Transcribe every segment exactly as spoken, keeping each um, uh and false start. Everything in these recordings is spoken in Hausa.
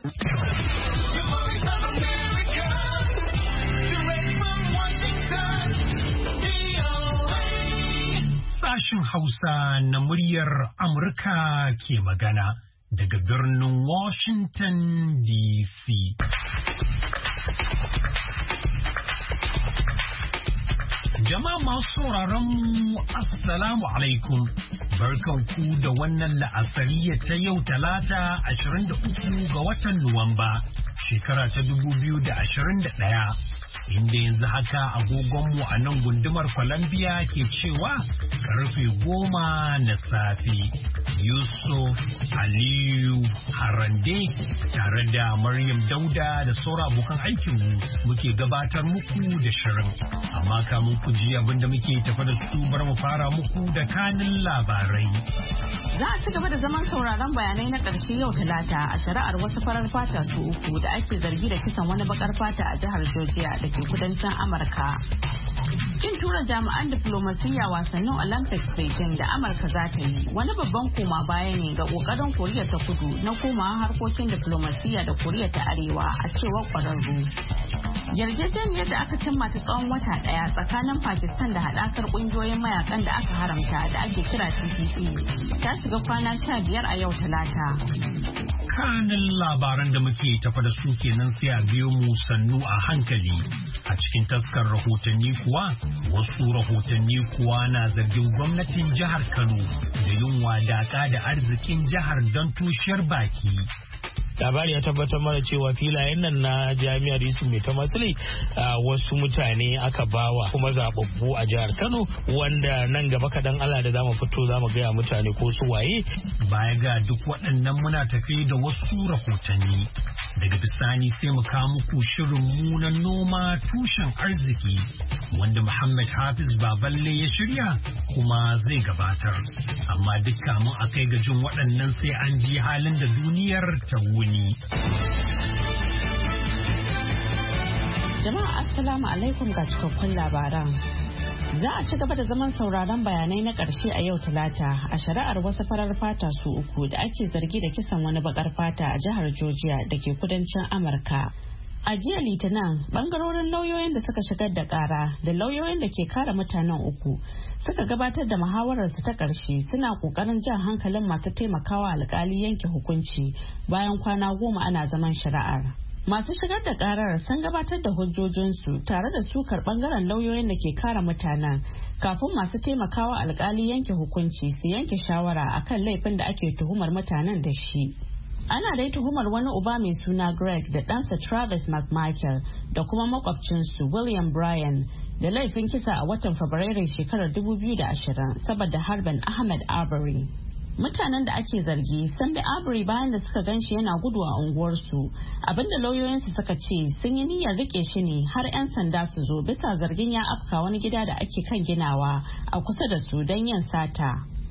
Sashen Hausa na muryar Amurka ke magana daga birnin Washington D C. Jama'a masu sauraron mu Assalamu alaikum. Barkanku da wannan la'asariya ta yau Talata ashirin da uku ga watan Nuwamba, shekara ta dubu biyu da ashirin da ɗaya. Inda yanzu haka agogonmu a nan gundumar Columbia ke cewa karfe goma na safe. Yusuf Aliyu Harande tare da Maryam Dauda da sauran abokan aikinmu muke gabatar muku da shirin. Amma kamun ku ji abin da muke tafa da su bar mu fara muku da kanin labarai. Za a ci gaba da zaman sauraron bayanai na ƙarshe yau Talata a shari'ar wasu farar fata su uku da ake zargi da kisan wani bakar fata a jihar Georgia da ke kudancin Amurka. Kin tura jami'an diflomasiyya wasannin Olympics Beijing da Amurka za ta yi wani babban koma baya ne ga kokarin Koriya ta Kudu na komawa harkokin diflomasiyya da Koriya ta Arewa a cewar kwararru. Yarjejeniyar da aka cimma ta tsawon wata daya tsakanin Pakistan da haɗakar ƙungiyoyin mayakan da aka haramta da ake kira T P P ta shiga kwana sha biyar a yau Talata. Kanin labaran da muke tafa da su kenan sai a biyo mu sannu a hankali. A cikin taskar rahotanni kuwa wasu rahotanni kuwa na zargin gwamnatin jihar Kano da yin wadaka da arzikin jihar don tushiyar baki. Labari ya tabbatar mana cewa filayen nan na jami'ar Yusuf Mai Tamasile wasu mutane aka bawa kuma zababbu a jihar Kano, wanda nan gaba kaɗan Allah da zamu fito zamu gaya mutane ko su waye. Baya ga duk waɗannan muna tafi da wasu rahotanni. Daga bisani sai mu kawo muku shirin mu na noma tushen arziki wanda Muhammad Hafiz Baballe ya shirya kuma zai gabatar. Amma duk kamun a kai ga jin waɗannan sai an ji halin da duniyar ta wuni. Jama'a Assalamu alaikum ga cikakkun labaran. Za a ci gaba da zaman sauraron bayanai na ƙarshe a yau Talata a shari'ar wasu farar fata su uku da ake zargi da kisan wani bakar fata a jihar Georgia da ke kudancin Amurka. A jiya Litinin, bangarorin lauyoyin da suka shigar da ƙara da lauyoyin da ke kare mutanen uku suka gabatar da muhawararsu ta ƙarshe suna ƙoƙarin jan hankalin masu taimakawa alƙali yanke hukunci bayan kwana goma ana zaman shari'ar. Masu shigar da karar sun gabatar da hujjojinsu tare da sukar bangaren lauyoyin da ke kare mutanen kafin masu taimakawa alkali yanke hukunci su yanke shawara akan laifin da ake tuhumar mutanen da shi. Ana dai tuhumar wani uba mai suna Greg da ɗansa Travis McMichael da kuma makwabcinsu William Bryan da laifin kisa a watan Fabrairun shekarar dubu biyu da ashirin saboda harbin Ahmed Arbery. Mutanen da ake zargi sun bi Arbery bayan da suka ganshi yana gudu a unguwarsu, abinda lauyoyinsu suka ce sun yi niyyar rike shi ne har 'yan sanda su zo bisa zargin ya afka wani gida da ake kan ginawa a kusa da su don yin sata.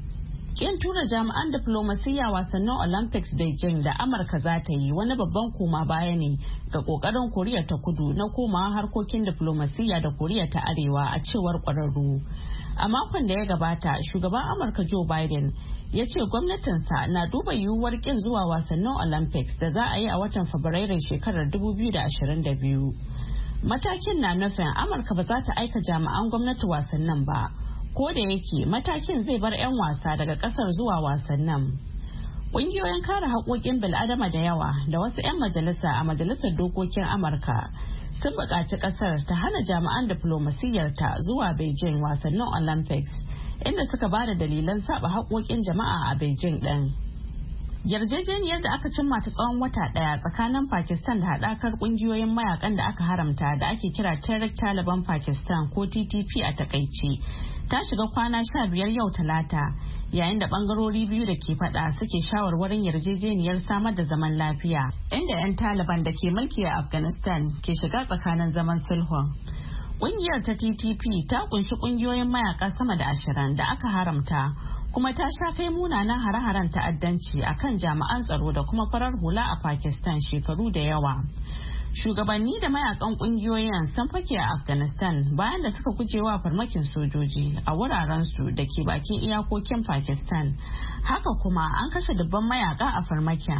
Kin tura jami'an diflomasiyya wasannin Olympics Beijing da Amurka za ta yi wani babban koma baya ne ga kokarin Koriya ta Kudu na komawa harkokin diflomasiyya da Koriya ta Arewa a cewar kwararru. A makon da ya gabata, shugaban Amurka Joe Biden ya ce gwamnatinsa na duba yiwuwar kin zuwa wasannin Olympics da za a yi a watan Fabrairun shekarar dubu biyu da ashirin da biyu. Matakin na nufin Amurka ba za ta aika jami'an gwamnati wasannin ba, ko da yake matakin zai bar 'yan wasa daga kasar zuwa wasannin. Ƙungiyoyin kare haƙoƙin bil'adama da yawa da wasu 'yan majalisa a majalisar dokokin Amurka sun buƙaci ƙasar ta hana jami'an diflomasiyyarta zuwa Beijing wasannin Olympics, inda suka ba da dalilan saba haƙoƙin jama'a a Beijing ɗin. Yarjejeniyar da aka cimma ta tsawon wata ɗaya tsakanin Pakistan da haɗakar ƙungiyoyin mayakan da aka haramta da ake kira Tehrik Taliban Pakistan ko T T P a takaice ta shiga kwana sha biyar yau Talata, yayin da ɓangarori biyu da ke faɗa suke shawarwarin yarjejeniyar samar da zaman lafiya, inda 'yan Taliban da ke mulki a Afghanistan ke shiga tsakanin zaman sulhun. Ƙungiyar ta T T P ta kunshi ƙungiyoyin mayaka sama da ashirin da aka haramta, kuma ta sha kai munanan hare-haren ta'addanci a kan jami'an tsaro da kuma farar hula a Pakistan shekaru da yawa. Shugabanni da mayakan ƙungiyoyin sun fake a Afghanistan bayan da suka gujewa farmakin sojoji a wurarensu da ke bakin iyakokin Pakistan. Haka kuma an kashe dubban mayaka a farmakin.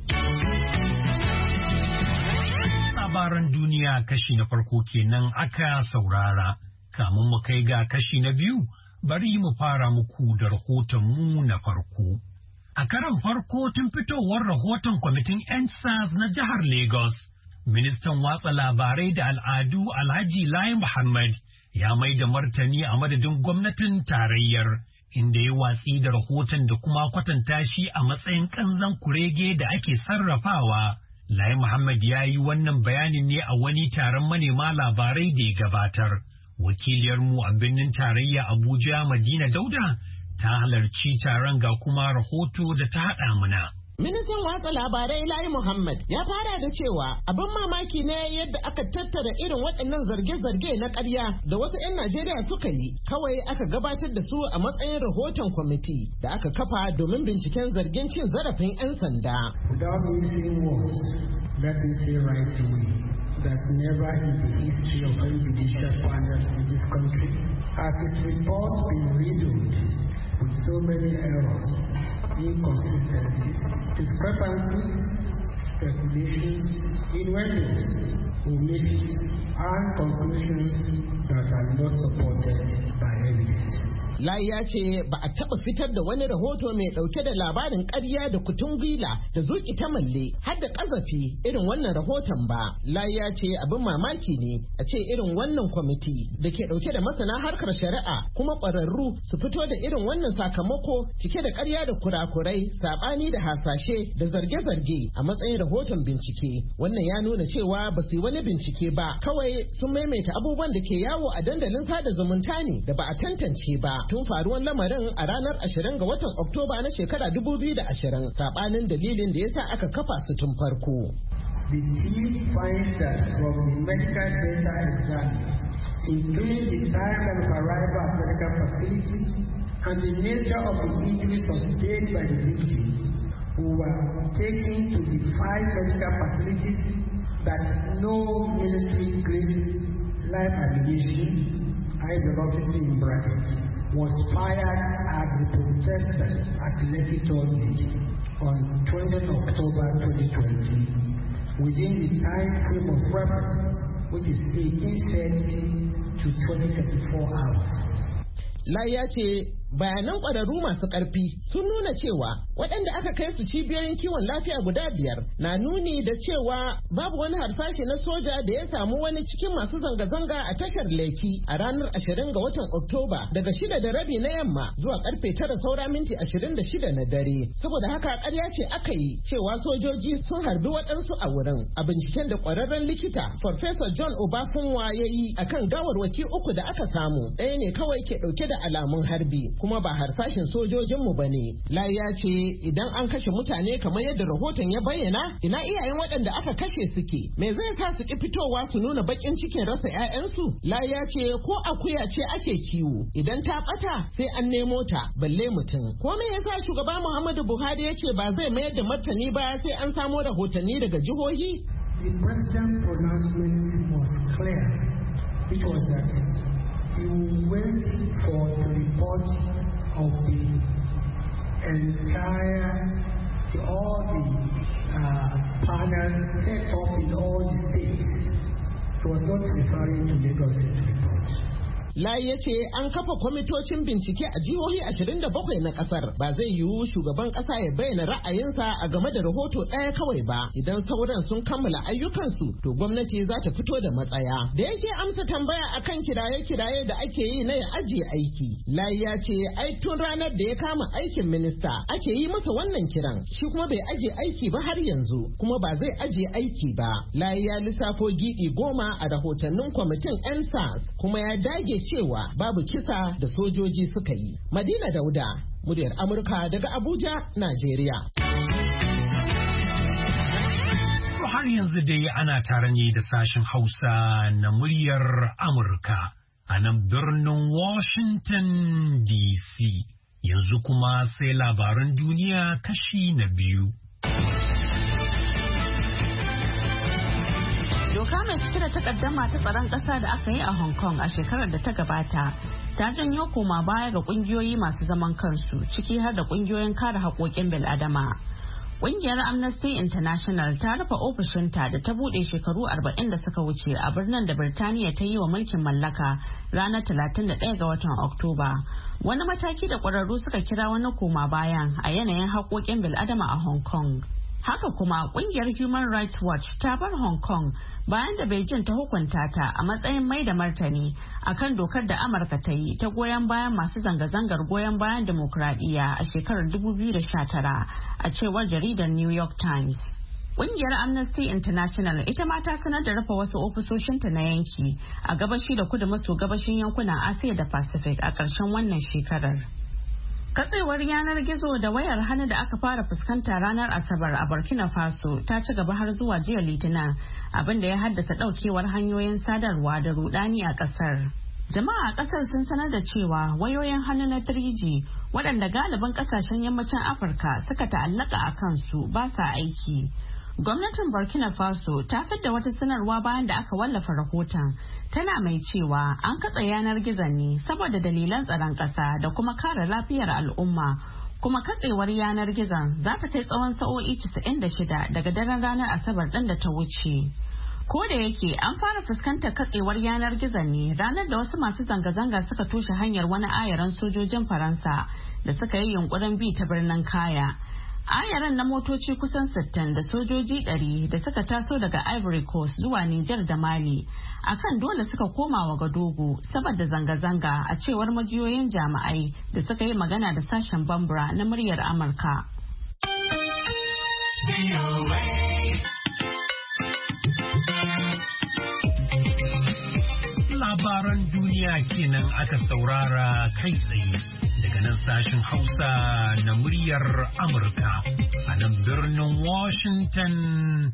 Labaran duniya kashi na farko kenan aka saurara. Kamun mu kai ga kashi na biyu, bari mu fara muku da rahoton mu na farko. A karan farko tun fitowar rahoton kwamitin N S A S na jihar Lagos, ministan watsa labarai da al'adu Alhaji Lai Muhammad ya mai da martani a madadin gwamnatin tarayyar, inda ya watsi da rahoton da kuma kwatanta shi a matsayin kanzan kurege da ake sarrafawa. Lai Muhammad ya yi wannan bayanin ne a wani taron manema labarai da ya gabatar. Wakiliyarmu a birnin tarayya Abuja Madina Dauda ta halarci taron ga kuma rahoto da ta haɗa mana. Ministan watsa labarai Lai Muhammad ya fara da cewa abin mamaki ne yadda aka tattara irin waɗannan zarge-zarge na ƙarya da wasu 'yan Najeriya suka yi, kawai aka gabatar da su a matsayin rahoton kwamiti da aka kafa domin binciken zargin cin zarafin 'yan sanda. Without using words, let me say right away that never in the history of any judicial panel in this country has its report been riddled with so many errors, inconsistencies, discrepancies, speculations, innuendos, omissions, and conclusions that are not supported by evidence. Lai ya ce ba a taɓa fitar da wani rahoto mai ɗauke da labarin ƙarya da kutun gwila da zuƙi ta malle har da ƙazafi irin wannan rahoton ba. Lai ya ce abin mamaki ne a ce irin wannan kwamiti da ke ɗauke da masana harkar shari'a kuma ƙwararru su fito da irin wannan sakamako cike da ƙarya da kurakurai, saɓani da hasashe da zarge-zarge a matsayin rahoton bincike. Wannan ya nuna cewa ba su yi wani bincike ba, kawai sun maimaita abubuwan da ke yawo a dandalin sada zumunta ne da ba a tantance ba. Tun faruwan lamarin a ranar ashirin ga watan Oktoba na shekara dubu biyu da ashirin, saɓanin dalilin da ya sa aka kafa su tun farko. The chief finds that from the medical data exam, including the time of arrival at medical facility and the nature of the injuries sustained by the victim, who were taken to the five medical facilities, that no military-grade live ammunition, high velocity in brackets, was fired at the protesters at Lekki Toll Gate on twentieth of October twenty twenty, within the time frame of reference, which is eighteen thirty to twenty thirty-four hours. Lai ya ce bayanan ƙwararru masu ƙarfi sun nuna cewa waɗanda aka kai su cibiyoyin kiwon lafiya guda biyar na nuni da cewa babu wani harsashe na soja da ya samu wani cikin masu zanga-zanga a tashar Lekki a ranar ashirin ga watan Oktoba daga shida da rabi na yamma zuwa karfe tara saura minti ashirin da shida na dare. Saboda haka ƙarya ce aka yi cewa sojoji sun harbi waɗansu a wurin. A binciken da ƙwararren likita Farfesa John Obafunwa ya yi akan gawarwaki uku da aka samu, ɗaya ne kawai ke ɗauke da alamun harbi, kuma ba harsashin sojojinmu ba ne. Lai ya ce idan an kashe mutane kamar yadda rahoton ya bayyana, ina iyayen waɗanda aka kashe suke? Me zai sa su ki fitowa su nuna baƙin cikin rasa 'ya'yansu? Lai ya ce ko akuya ce ake kiwo, idan ta ɓata sai an nemo ta, balle mutum. Ko me yasa shugaba Muhammadu Buhari ya ce ba zai mayar da martani ba sai an samo rahotanni daga jihohi? The president's pronouncement was clear, which was that he will wait for the report of the entire, the, all the uh, panels set up in all the states. He was not referring to Lagos State report. Lai ya ce an kafa kwamitocin bincike a jihohi ashirin da bakwai na kasar. Ba zai yiwu shugaban kasa ya bayyana ra'ayinsa a game da rahoto ɗaya kawai ba. Idan sauran sun kammala ayyukansu, to gwamnati za ta fito da matsaya. Da yake amsa tambaya akan kiraye-kiraye da ake yi na ya ajiye aiki, Lai ya ce ai tun ranar da ya kama aikin minista ake yi masa wannan kiran. Shi kuma bai ajiye aiki ba har yanzu, kuma ba zai ajiye aiki ba. Lai ya lissafo giɓi goma a rahotannin kwamitin N S A S, kuma ya dage cewa babu kisa da sojoji suka yi. Madina Dauda, muryar Amurka daga Abuja, Najeriya. Har yanzu dai ana tare ne da sashen Hausa na muryar Amurka a nan birnin Washington D C. Yanzu kuma sai labaran duniya kashi na biyu. Doka mai cike da takaddama ta tsaron ƙasa da aka yi a Hong Kong a shekarar da ta gabata ta janyo koma baya ga ƙungiyoyi masu zaman kansu, ciki har da ƙungiyoyin kare haƙoƙin bil'adama. Ƙungiyar Amnesty International ta rufe ofishinta da ta buɗe shekaru arba'in da suka wuce a birnin da Birtaniya ta yi wa mulkin mallaka ranar talatin da ɗaya ga watan Oktoba. Wani mataki da ƙwararru suka kira wani koma bayan a yanayin haƙoƙin bil'adama a Hong Kong. Haka kuma ƙungiyar Human Rights Watch ta bar Hong Kong bayan da Beijing ta hukunta ta a matsayin mai da martani akan dokar da Amurka ta yi ta goyon bayan masu zanga-zangar goyon bayan demokradiyya a shekarar dubu biyu da sha tara a cewar jaridar New York Times. Ƙungiyar Amnesty International ita ma ta sanar da rufe wasu ofisoshinta na yanki a gabashi da kudu maso gabashin yankunan Asiya da Pacific a ƙarshen wannan shekarar. Katsewar yanar gizo da wayar hannu da aka fara fuskanta ranar Asabar a Burkina Faso ta ci gaba har zuwa jiya Litinin, abin da ya haddasa daukewar hanyoyin sadarwa da rudani a kasar. Jama'a a kasar sun sanar da cewa wayoyin hannu na three G waɗanda galibin kasashen yammacin Afirka suka ta'allaka a kansu ba sa aiki. Gwamnatin Burkina Faso ta fidda wata sanarwa bayan da aka wallafa rahoton, tana mai cewa an katse yanar gizon ne saboda dalilan tsaron ƙasa da kuma kare lafiyar al'umma, kuma katsewar yanar gizon za ta kai tsawon sa'o'i casa'in da shida daga daren ranar Asabar ɗin da ta wuce. Ko da yake an fara fuskantar katsewar yanar gizon ne ranar da wasu masu zanga-zanga suka toshe hanyar wani ayaran sojojin Faransa da suka yi yunkurin bi ta birnin Kaya. Ayaran na motoci kusan sittin da sojoji ɗari da suka taso daga Ivory Coast zuwa Nijar da Mali akan dole suka koma wa Gadogo saboda zanga-zanga a cewar majiyoyin jami'ai da suka yi magana da sashen Bambara na muryar Amurka. Labaran duniya kenan aka saurara kai tsaye. Daga nan sashen Hausa na muryar Amurka a nan birnin Washington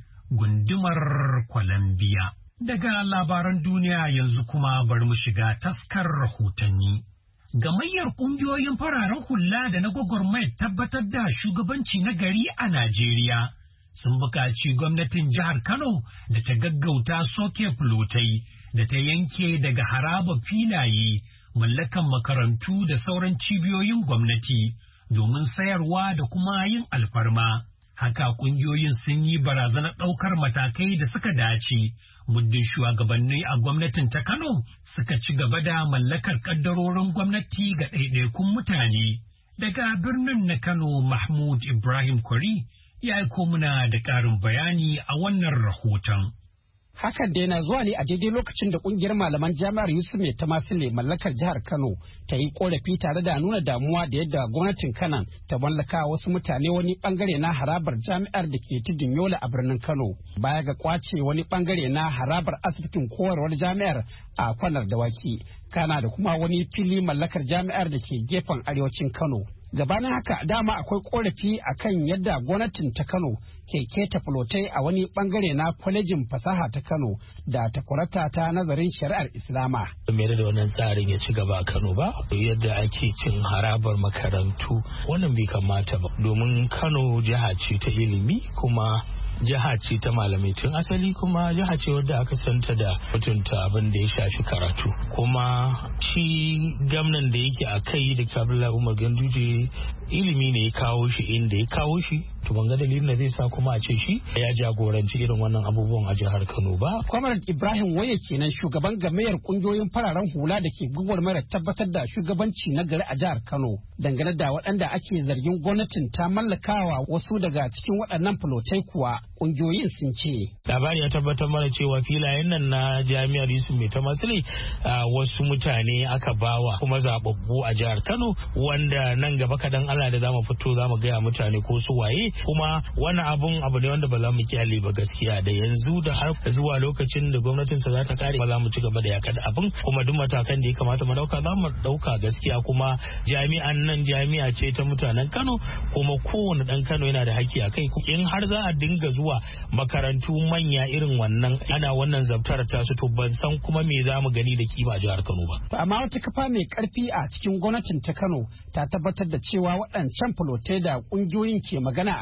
gundumar Columbia. Daga labaran duniya yanzu kuma bari mu shiga taskar rahotanni. Gamayyar ƙungiyoyin fararen hula da na gwagwarmayar tabbatar da shugabanci na gari a Najeriya sun buƙaci gwamnatin jihar Kano da ta gaggauta soke fulotai da ta yanke daga haraba filaye mallakan makarantu da sauran cibiyoyin gwamnati domin sayarwa da kuma yin alfarma. Haka kungiyoyin sun yi barazanar ɗaukar matakai da suka dace muddin shugabanni a gwamnatin ta Kano suka ci gaba da mallakar kaddarorin gwamnati ga ɗaiɗaikun mutane. Daga birnin na Kano, Mahmud Ibrahim Kwari ya aiko muna da ƙarin bayani a wannan rahoton. Hakan dai na zuwa ne a daidai lokacin da kungiyar malaman jami'ar Yusuf Mai Tamasile mallakar jihar Kano ta yi korafi tare da nuna damuwa da yadda gwamnatin Kano ta mallaka wasu mutane wani bangare na harabar jami'ar da ke tudun Yola a birnin Kano, baya ga kwace wani bangare na harabar asibitin koyarwar jami'ar a Kwanar Dawaki, kana da kuma wani fili mallakar jami'ar da ke gefen arewacin Kano. Gabanin haka dama akwai korafi akan yadda gwamnatin ta Kano ke keta fulotai a wani bangare na kwalejin fasaha ta Kano da takwarata ta nazarin shari'ar Islama. Mere da wannan tsarin ya ci gaba a Kano ba, yadda ake cin harabar makarantu wannan bai kamata ba, domin Kano jiha ce ta ilimi kuma jiha ce ta malamai tun asali, kuma jiha ce wadda aka santa da mutunta abin da ya shafi karatu. Kuma shi gwamnan da yake a kai da Abdullahi Umar Ganduje ilimi ne ya kawo shi inda ya kawo shi, to ban ga dalilin da zai sa kuma a ce shi ya jagoranci irin wannan abubuwan a jihar Kano ba. Kwamar Ibrahim Waye kenan shugaban gamayyar kungiyoyin fararen hula da ke gwagwarmayar tabbatar da shugabanci na gari a jihar Kano dangane da waɗanda ake zargin gwamnatin ta mallakawa wasu daga cikin waɗannan fulotai kuwa kungiyoyin sun ce. Labari ya tabbatar mana cewa filayen nan na jami'ar Yusuf Mai Tamasile wasu mutane aka bawa kuma zababbu a jihar Kano, wanda nan gaba kadan Allah da zamu fito zamu gaya mutane ko su waye, kuma wannan abun abu ne wanda ba za mu kyale ba gaskiya, da yanzu da har zuwa lokacin da gwamnatin sa za ta kare ba za mu ci gaba da yakar abin, kuma duk matakan da ya kamata mu dauka za mu dauka gaskiya. Kuma jami'an nan jami'a ce ta mutanen Kano, kuma kowane dan Kano yana da haƙƙi a kai. In har za a dinga zuwa makarantu manya irin wannan ana wannan zabtar ta su, to ban san kuma me za mu gani da kima jihar Kano ba. Amma wata kafa mai karfi a cikin gwamnatin ta Kano ta tabbatar da cewa waɗancan fulotai da ƙungiyoyin ke magana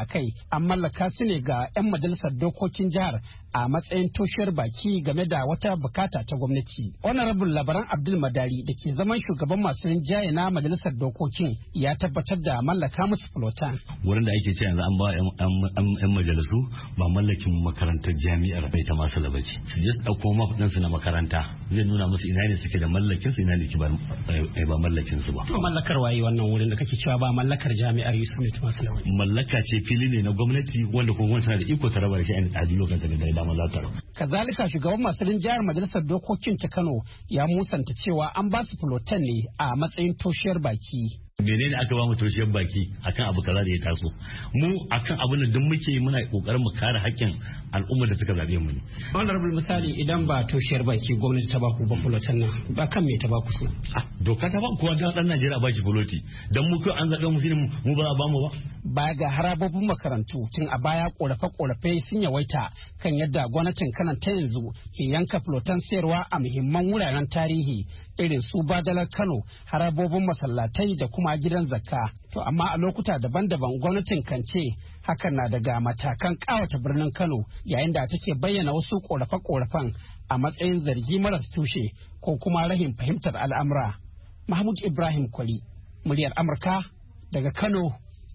a kai an mallaka su ne ga 'yan majalisar dokokin jihar a matsayin toshiyar baki game da wata bukata ta gwamnati. Honorable Labaran Abdul Madari da ke zaman shugaban masu rinjaye na majalisar dokokin ya tabbatar da mallaka musu fulotan. Wurin da ake ce yanzu an ba 'yan majalisu ba mallakin makarantar jami'ar bai ta masu labaci. Su je su ɗauko mafiɗansu na makaranta zai nuna musu ina ne suke da mallakin su ina ne ba mallakin su ba. To mallakar waye wannan wurin da kake cewa ba mallakar jami'ar Yusuf Mai ta masu labaci. Mallaka ce fili ne na gwamnati wanda kuma gwamnati tana da iko ta raba da shi a duk lokacin da dama za ta raba. Kazalika shugaban masu rinjayar majalisar dokokin ta Kano ya musanta cewa an ba su fulotan ne a matsayin toshiyar baki. Menene aka ba mu toshiyar baki akan abu kaza da ya taso mu akan abin da duk muke muna kokarin mu kare haƙƙin al'ummar da suka zabe mu ne. Honorable misali idan ba toshiyar baki gwamnati ta ba ku ba fulotan nan ba kan me ta ba ku su? Doka ta ba kowa dan dan Najeriya ba shi fuloti dan mu kai an zabe mu shine mu ba ba mu ba. Baya ga harabobin makarantu tun a baya korafe-korafe sun yawaita kan yadda gwamnatin kanan ta yanzu ke yanka fulotan sayarwa a muhimman wuraren tarihi irin su Badalar Kano, harabobin masallatai da kuma gidan zakka. To amma a lokuta daban-daban gwamnatin kan ce hakan na daga matakan kawata birnin Kano yayin da take bayyana wasu korafe-korafen a matsayin zargi maras tushe ko kuma rahin fahimtar al'amura. Mahmud Ibrahim Kwali, muryar Amurka daga Kano,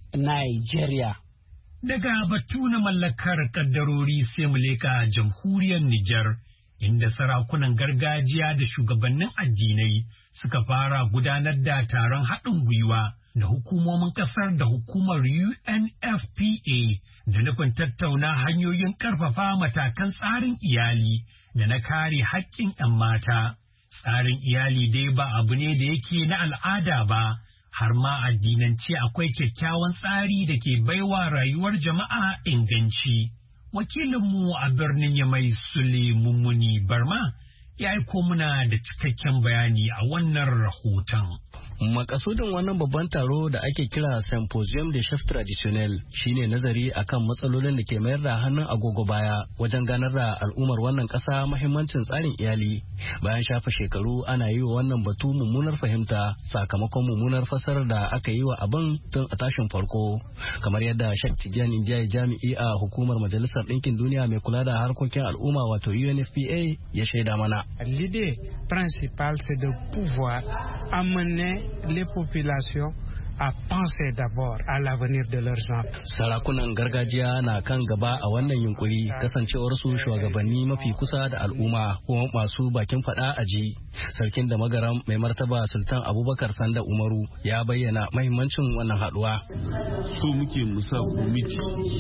Nigeria. Daga batu na mallakar kaddarori sai mu leka jamhuriyar Nijar, inda sarakunan gargajiya da shugabannin addinai suka fara gudanar da taron haɗin gwiwa da hukumomin ƙasar da hukumar U N F P A da nufin tattauna hanyoyin ƙarfafa matakan tsarin iyali da na kare haƙƙin 'yan mata. Tsarin iyali dai ba abu ne da yake na al'ada ba. Har ma addinance akwai kyakkyawan tsari da ke baiwa rayuwar jama'a inganci. Wakilinmu a birnin Yamai Sule Mummuni Barma ya aiko muna da cikakken bayani a wannan rahoton. Makasudin wannan babban taro da ake kira Symposium de Chef Traditionnel shine nazari akan matsalolin da ke mayar da hannun agogo baya wajen ganar da al'ummar wannan ƙasa mahimmancin tsarin iyali. Bayan shafa shekaru ana yi wa wannan batu mummunar fahimta sakamakon mummunar fasarar da aka yi wa abin tun a tashin farko. Kamar yadda Sheikh Tijjani Ndiaye jami'i a hukumar Majalisar Ɗinkin Duniya mai kula da harkokin al'umma wato U N F P A ya shaida mana. L'idée principale c'est de pouvoir amener les populations à penser d'abord à l'avenir de leurs enfants. Sarakunan gargajiya na kan gaba a wannan yunkuri kasancewar su shugabanni mafi kusa da al'umma kuma masu bakin fada a ji. Sarkin da magaram mai martaba Sultan Abubakar Sanda Umaru ya bayyana mahimmancin wannan haduwa. So muke musa komiti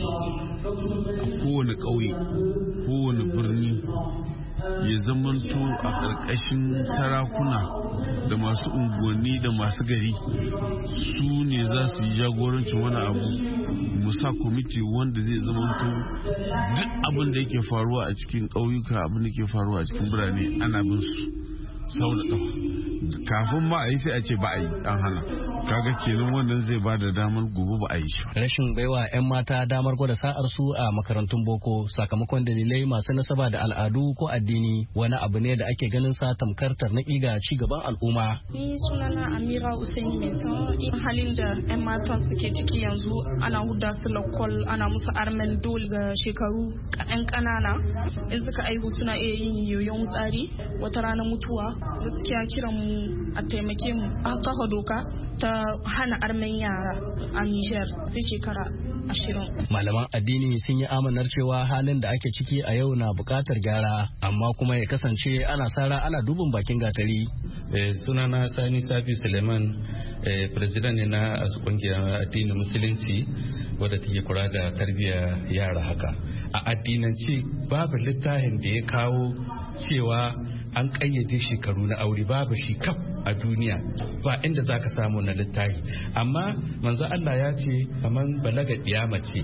a kowane ƙauye, kowane birni ya zamanto a ƙarƙashin sarakuna da masu unguwanni da masu gari su ne za su yi jagorancin wani abu musa kwamiti wanda zai zamanto duk abin da yake faruwa a cikin ƙauyuka abin da ke faruwa a cikin birane ana bin su sau da ƙafa kafin ma a yi sai a ce ba a yi an hana kaga kenan wannan zai ba da damar gobe ba a yi shi. Rashin baiwa 'yan mata damar gwada sa'ar su a makarantun boko sakamakon dalilai masu nasaba da al'adu ko addini wani abu ne da ake ganin sa tamkar tarnaƙi ga ci gaban al'umma. Ni sunana Amira Usaini mai san halin da 'yan matan suke ciki yanzu ana huda su lakol ana musu armen dole ga shekaru 'yan ƙanana in suka aihu suna iya yin yoyon tsari wata rana mutuwa gaskiya kiran mu a taimake mu a kafa doka ta hana armen yara a Niger sai shekara ashirin. Malaman addini sun yi amanar cewa halin da ake ciki a yau na buƙatar gyara amma kuma ya kasance ana sara ana dubin bakin gatari. Eh, sunana Sani Safi Suleiman eh, president ne na kungiyar addinin musulunci wadda take kula da tarbiyyar yara haka. A addinance babu littafin da ya kawo cewa an ƙayyade shekaru na aure babu shi kaf a duniya ba inda za ka samu na littafi amma manzo Allah ya ce kaman balaga mace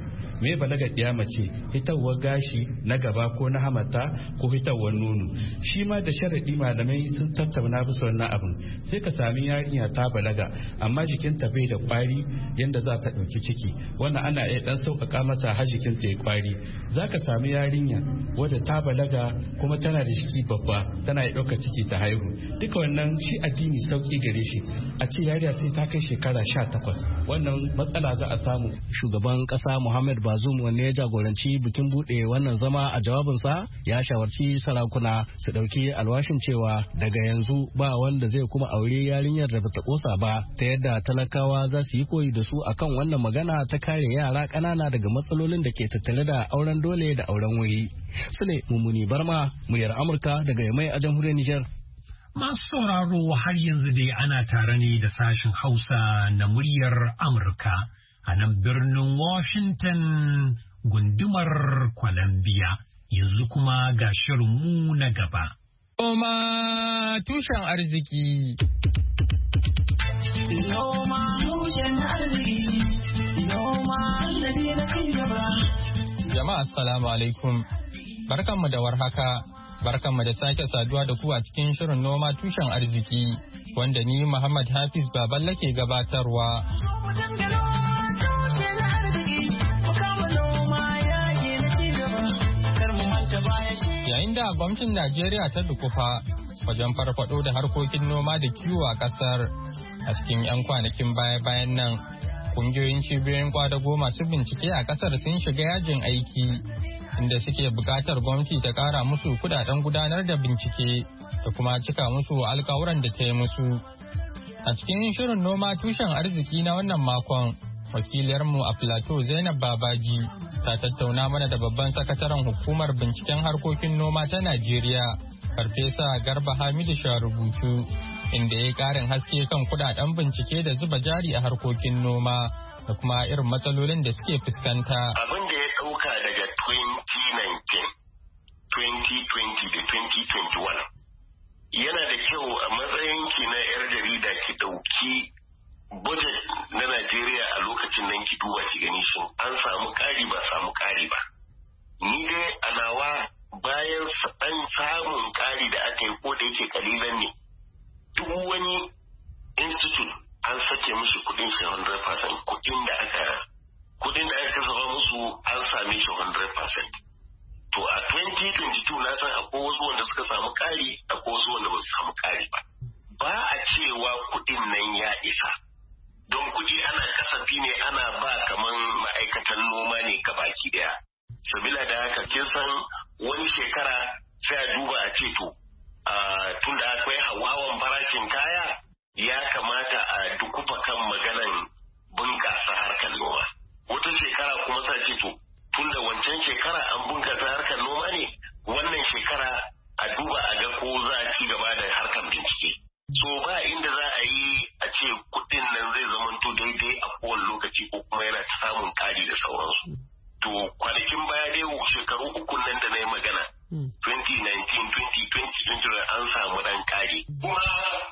me balaga ɗiya mace hitawar gashi na gaba ko na hamata ko hitawar nono. Shi ma da sharaɗi malamai sun tattauna bisa wannan abin. Sai ka sami yarinya ta balaga amma jikinta bai da kwari yanda za ta ɗauki ciki. Wannan ana iya ɗan sauƙaƙa mata har jikinta ya kwari. Za ka sami yarinya wadda ta balaga kuma tana da jiki babba tana iya ɗauka ciki ta haihu. Duka wannan shi addini sauƙi gare shi. A ce yarinya sai ta kai shekara sha takwas. Wannan matsala za a samu. Shugaban ƙasa Muhammad Bazoum wanne ya jagoranci bikin buɗe wannan zama a jawabinsa ya shawarci sarakuna su ɗauki alwashin cewa daga yanzu ba wanda zai kuma aure yarinyar da bata kosa ba ta yadda talakawa za su yi koyi da su akan wannan magana ta kare yara ƙanana daga matsalolin da ke tattare da auren dole da auren wuri. Sule Mummuni Barma, muryar Amurka daga Yamai a jamhuriyar Nijar. Masu sauraro har yanzu dai ana tare ne da sashen Hausa na muryar Amurka a nan birnin Washington gundumar Columbia. Yanzu kuma ga shirinmu na gaba. Noma tushen arziki. Noma tushen arziki. Noma sannadi na cigaba. Jama'a assalamu alaikum. Barkanmu da warhaka. Barkanmu da sake saduwa da ku a cikin shirin noma tushen arziki wanda ni Muhammad Hafiz Baballe ke gabatarwa. Yayin da gwamnatin Najeriya ta dukufa wajen farfado da harkokin noma da kiwo a kasar a cikin 'yan kwanakin baya-bayan nan, kungiyoyin cibiyoyin kwadago masu bincike a kasar sun shiga yajin aiki inda suke bukatar gwamnati ta kara musu kudaden gudanar da bincike da kuma cika musu alkawuran da ta yi musu. A cikin shirin noma tushen arziki na wannan makon, wakiliyarmu a Plateau Zainab Babaji ta tattauna mana da babban sakataren hukumar binciken harkokin noma ta Najeriya, Farfesa Garba Hamidu Sharubutu, inda ya yi karin haske kan kudaden bincike da zuba jari a harkokin noma da kuma irin matsalolin da suke fuskanta. Abin da ya ɗauka daga twenty nineteen, twenty twenty da twenty twenty-one yana da kyau a matsayin ki na 'yar jarida ki ɗauki budget na Najeriya a lokacin nan ki duba ki gani shin an samu ƙari ba samu ƙari ba. Ni dai a nawa bayan ɗan samun ƙari da aka yi ko da yake kalilan ne, duk wani institute an sake musu kuɗin shi one hundred percent, kuɗin da aka kuɗin da aka zama musu an same shi one hundred percent. To a twenty twenty-two na san akwai wasu wanda suka samu ƙari, akwai wasu wanda ba su samu ƙari ba. Ba a cewa kuɗin nan ya isa. Don kuɗi ana kasafi ne ana ba kaman ma'aikatan noma ne baki daya. Sabila da haka kin san wani shekara sai a duba a ce to tun da akwai hawan farashin kaya ya kamata a dukufa kan maganan bunƙasa harkar noma. Wata shekara kuma sa ce to tun da wancan shekara an bunƙasa harkar noma ne, wannan shekara a duba a ga ko za a ci gaba da harkar bincike. So ba inda za a yi a ce kuɗin nan zai zamanto daidai a kowane lokaci ko kuma yana ta samun ƙari da sauransu. To kwanakin baya dai shekaru uku nan da na yi magana, twenty nineteen, twenty twenty, twenty an samu ɗan ƙari. Kuma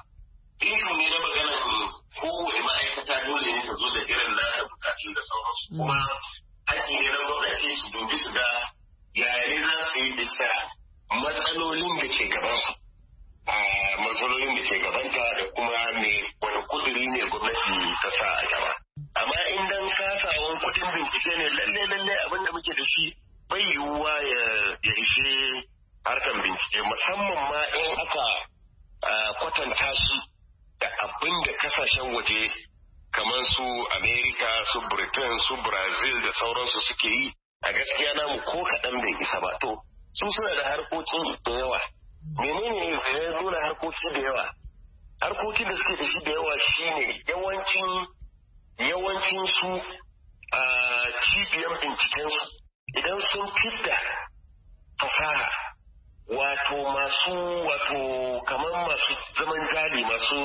irin ne na magana kowane ma'aikata dole ne ta zo da irin nasa bukatu da sauransu. Kuma haƙƙi ne na gwamnati su dubi su ga yaya ne za su yi bisa matsalolin da ke gabansu. a matsalolin da ke gabanta da kuma me wani kuduri ne gwamnati ta sa a gaba. Amma in dan kasawan kudin bincike ne lalle lalle abin da muke da shi bai yiwuwa ya ishe harkar bincike, musamman ma in aka kwatanta shi da abin da kasashen waje kamar su Amerika, su Britain, su Brazil da sauransu suke yi. A gaskiya namu ko kaɗan bai isa ba. To su suna da harkokin da yawa. Menene ya nuna harkoki da yawa? Harkokin da suke da shi da yawa shine yawancin yawancin su a cibiyar bincikensu idan sun fidda fasaha wato masu wato kamar masu zaman jari masu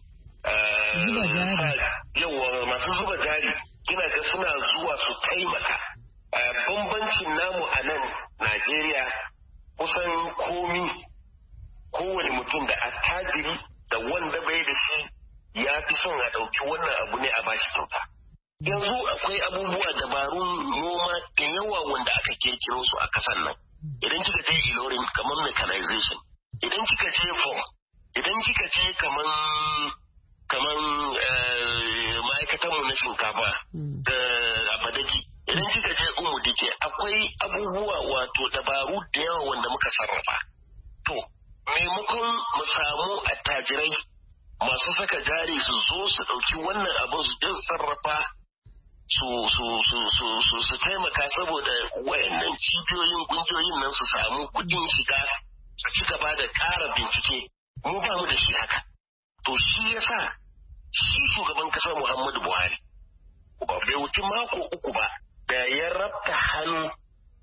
zuba jari yawa masu zuba jari kina ga suna zuwa su taimaka. Bambancin namu a nan Najeriya kusan komi kowane mutum da attajiri da wanda bai da shi ya fi son a ɗauki wannan abu ne a bashi kyauta. yanzu akwai abubuwa dabarun noma da yawa wanda aka kirkiro su a kasan nan. Idan kika ce ilorin kamar mechanization, idan kika ce form, idan kika ce kamar kamar ma'aikatan mu na shinkafa da abadaji, idan kika ce umu dike, akwai abubuwa wato dabaru da yawa wanda muka sarrafa. To, maimakon mu samu attajirai masu saka jari su zo su ɗauki wannan abin su jin sarrafa su su su su su su taimaka saboda wayannan cibiyoyin kungiyoyin nan su samu kuɗin shiga su ci gaba da ƙara bincike, mu ba mu da shi haka. To shi yasa shi shugaban ƙasar Muhammadu Buhari ba bai wuce mako uku ba da ya rabta hannu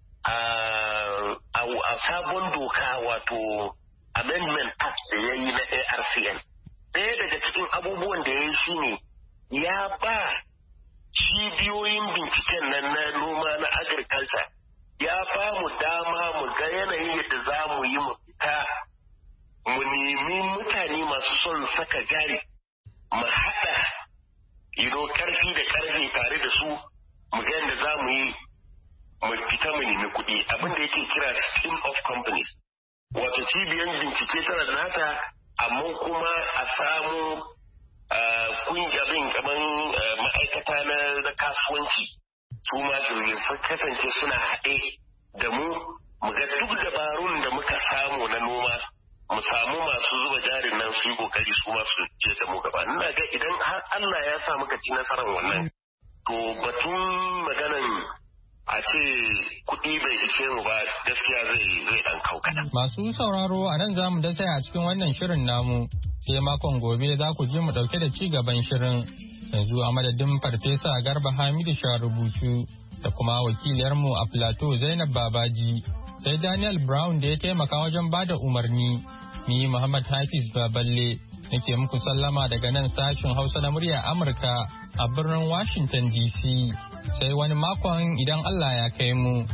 a sabon doka wato amendment act da ya yi na A R C N. Ɗaya daga cikin abubuwan da ya yi shi ne ya ba cibiyoyin binciken nan na noma na agriculture ya ba mu dama mu ga yanayin yadda za mu yi mu fita mu nemi mutane masu son saka jari mu haɗa ino ƙarfi da ƙarfi tare da su mu ga yadda za mu yi mu fita mu nemi kuɗi abin da yake kira scheme of companies. Wato cibiyar bincike tana nata amma kuma a samu kungiyabin kamar ma'aikata na kasuwanci su ma su kasance suna haɗe da mu mu ga duk dabarun da muka samu na noma mu samu masu zuba jarin nan su yi kokari su ma su je da mu gaba. Ina ga idan har Allah ya sa muka ci nasarar wannan to batun maganan a ce kuɗi bai ishe mu ba gaskiya zai zai dan kaukana. Masu sauraro a nan za mu dasa a cikin wannan shirin namu sai makon gobe za ku ji mu ɗauke da ci gaban shirin. Yanzu a madadin Farfesa Garba Hamidu Sharubutu da kuma wakiliyarmu a Plateau Zainab Babaji sai Daniel Brown da ya taimaka wajen bada umarni. Ni Muhammad Hafiz Baballe nake muku sallama daga nan sashin Hausa na murya Amurka a birnin Washington D C. Sai wani makon idan Allah ya kai mu.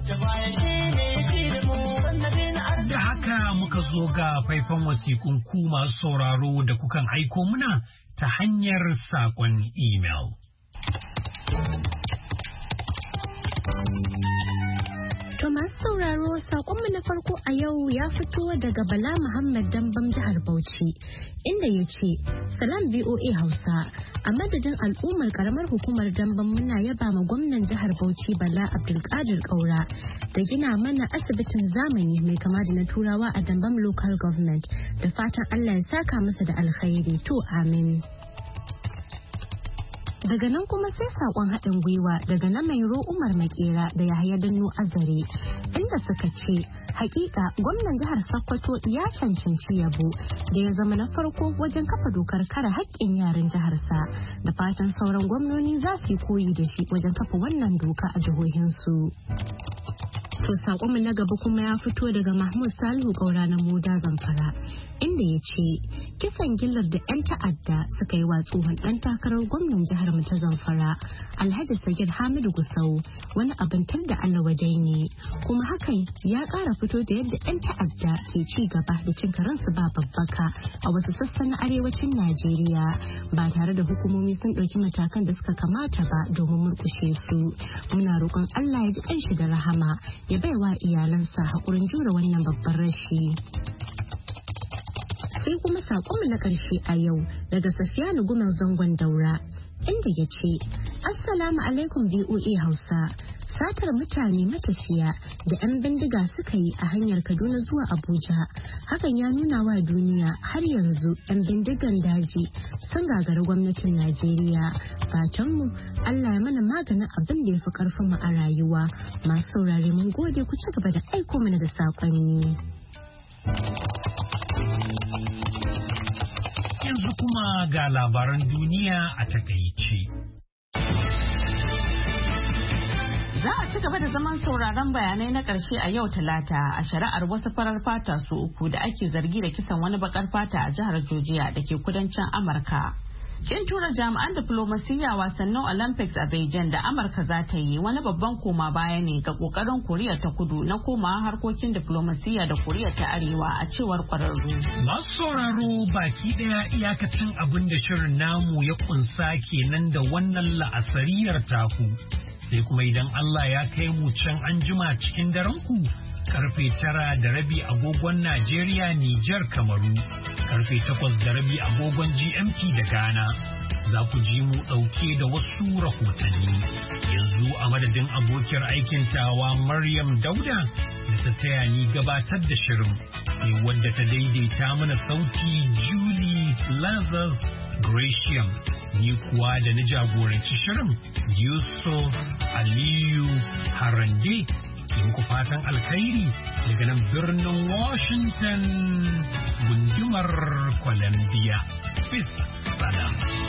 Da haka muka zo ga faifan wasiƙun ku masu sauraro da kukan aiko muna ta hanyar saƙon email. To masu sauraro saƙonmu na farko a yau ya fito daga Bala Muhammad Dambam jihar Bauchi inda ya ce Salam V O A Hausa a madadin al'ummar karamar hukumar Dambam muna yaba ma gwamnan jihar Bauchi Bala Abdulkadir Kaura da gina mana asibitin zamani mai kama da na Turawa a Dambam Local Government da fatan Allah ya saka masa da alkhairi to amin. Daga nan kuma sai saƙon haɗin gwiwa daga na Mairo Umar Makera da Yahaya Danno Azare inda suka ce hakika gwamnan jihar Sokoto ya cancanci yabo da ya zama na farko wajen kafa dokar kare haƙƙin yaran jiharsa da fatan sauran gwamnoni za su yi koyi da shi wajen kafa wannan doka a jihohinsu. To saƙonmu na gaba kuma ya fito daga Mahmud Salihu Kaura na Moda Zamfara inda ya ce kisan gillar da 'yan ta'adda suka yi wa tsohon ɗan takarar gwamnan jihar mu ta Zamfara Alhaji Sagir Hamidu Gusau wani abin tar da Allah wadai ne kuma hakan ya ƙara fito da yadda 'yan ta'adda ke ci gaba da cin karansu ba babbaka a wasu sassan na arewacin Najeriya ba tare da hukumomi sun ɗauki matakan da suka kamata ba domin murƙushe su. Muna roƙon Allah ya ji ƙanshi da rahama ya baiwa iyalansa haƙurin jure wannan babban rashi. Sai kuma saƙonmu na ƙarshe a yau daga Safiyanu Gumal Zangon Daura inda ya ce Assalamu alaikum V O A Hausa. Satar mutane matafiya da 'yan bindiga suka yi a hanyar Kaduna zuwa Abuja hakan ya nuna wa duniya har yanzu 'yan bindigan daji sun gagari gwamnatin Najeriya. Fatanmu Allah ya mana maganin abin da ya fi karfin mu a rayuwa. Masu saurare mun gode ku ci gaba da aiko mana da saƙonni. Yanzu kuma ga labaran duniya a takaice. Za a ci gaba da zaman sauraron bayanai na ƙarshe a yau Talata a shari'ar wasu farar fata su uku da ake zargi da kisan wani bakar fata a jihar Georgia da ke kudancin Amurka. Kin tura jami'an diflomasiyya wasannin Olympics a Beijing da Amurka za ta yi wani babban koma baya ne ga kokarin Koriya ta Kudu na komawa harkokin diflomasiyya da Koriya ta Arewa a cewar kwararru. Masu sauraro baki daya iyakacin abin da shirin namu ya kunsa kenan da wannan la'asariyar taku. Sai kuma idan Allah ya kai mu can anjima cikin daren ku karfe tara da rabi agogon Najeriya, Nijar, Kamaru, karfe takwas da rabi agogon G M T da Ghana. Za ku ji mu ɗauke da wasu rahotanni. Yanzu a madadin abokiyar aikin tawa Maryam Dauda da ta taya ni gabatar da shirin, sai wadda ta daidaita mana sauti Julie Lazarus Gratiam. Ni kuwa da na jagoranci shirin Yusuf Aliyu Harande. Muku fatan alkhairi daga nan birnin Washington gundumar Columbia. Peace. Salam.